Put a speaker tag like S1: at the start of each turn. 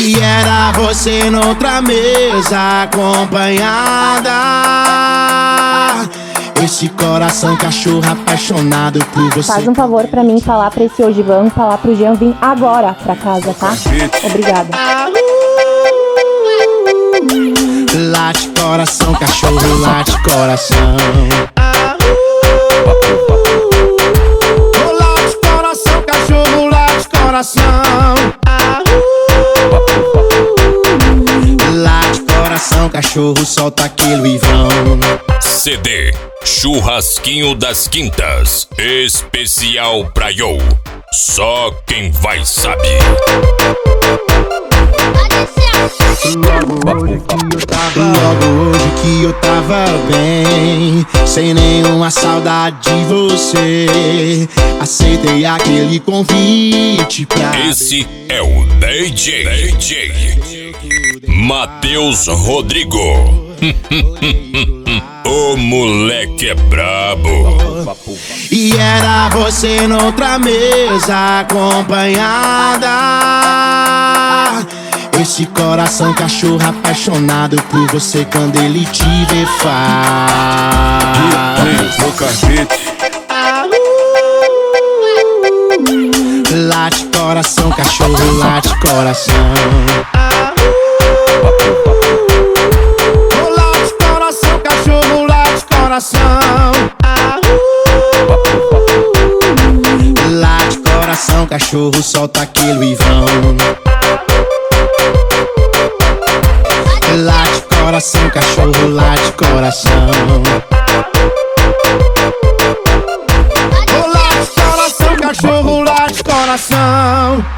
S1: E era você noutra mesa acompanhada. Esse coração cachorro apaixonado por você.
S2: Faz um favor pra mim falar pra esse Ogivan, falar pro Jean vir agora pra casa, tá? Obrigada.
S1: Late coração, cachorro, late coração. Late coração, cachorro, late coração. Late coração, cachorro, solta aquele Ivão.
S3: CD Churrasquinho das Quintas, especial pra Yo. Só quem vai sabe.
S1: Logo hoje que eu tava bem, sem nenhuma saudade de você, aceitei aquele convite pra...
S3: Esse é o DJ Matheus Rodrigo. O moleque é brabo.
S1: E era você noutra mesa acompanhada. Esse coração cachorro apaixonado por você quando ele te vê Late coração, cachorro, late coração. Late coração, cachorro, late coração. Late coração, cachorro, solta aquele Ivão. Late coração, cachorro, late coração. Late coração, cachorro, late coração.